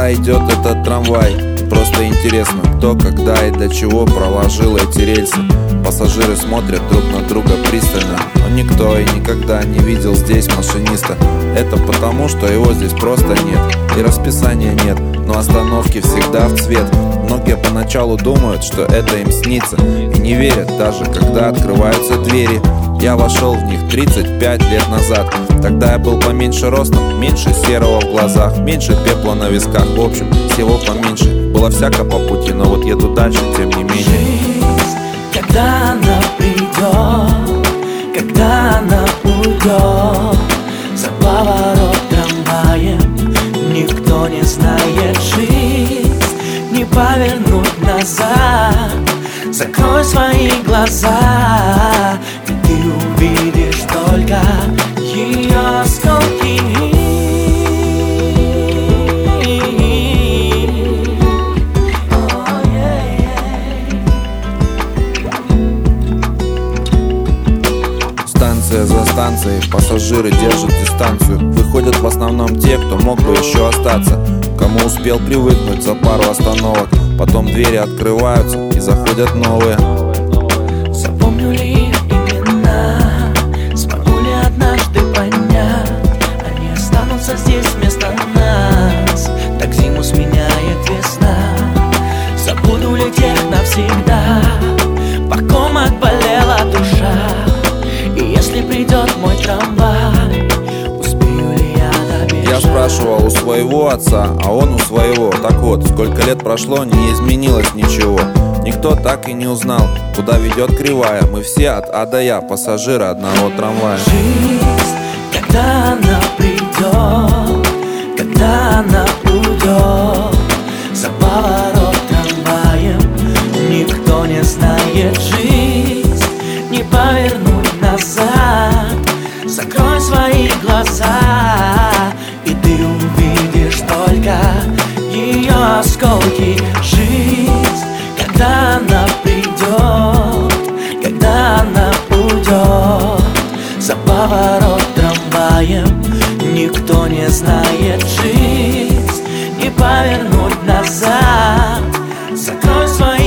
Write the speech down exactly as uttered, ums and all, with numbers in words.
Куда идет этот трамвай? Просто интересно, кто, когда и для чего проложил эти рельсы. Пассажиры смотрят друг на друга пристально, но никто и никогда не видел здесь машиниста. Это потому, что его здесь просто нет, и расписания нет, но остановки всегда в цвет. Многие поначалу думают, что это им снится, и не верят даже, когда открываются двери. Я вошел в них тридцать пять лет назад. Тогда я был поменьше ростом, меньше серого в глазах, меньше пепла на висках, в общем, всего поменьше. Было всяко по пути, но вот еду дальше, тем не менее. Жизнь, когда она придет, когда она уйдет, за поворот трамваем, никто не знает. Жизнь не повернуть назад. Закрой свои глаза, и ты увидишь только ее осколки. Станция за станцией, пассажиры держат дистанцию. Выходят в основном те, кто мог бы еще остаться, кому успел привыкнуть за пару остановок. Потом двери открываются и заходят новые. Запомню ли их имена? Смогу ли однажды понять? Они останутся здесь вместо нас. Так зиму сменяет весна. Забуду ли тех навсегда, по ком отболела душа? И если придет мой трамвай, успею ли я добежать? Я спрашивал у своего отца, а он у своего. Так вот, сколько лет прошло, не изменилось ничего. Никто так и не узнал, куда ведет кривая. Мы все от А до Я, пассажиры одного трамвая. Жизнь, когда она придет, когда она уйдет, за поворот трамваем, никто не знает. Жизнь не повернуть назад. Закрой свои глаза, и ты увидишь только ее осколки. Жизнь, когда она придет, когда она уйдет, за поворот трамваем, никто не знает. Жизнь не повернуть назад. Закрой свои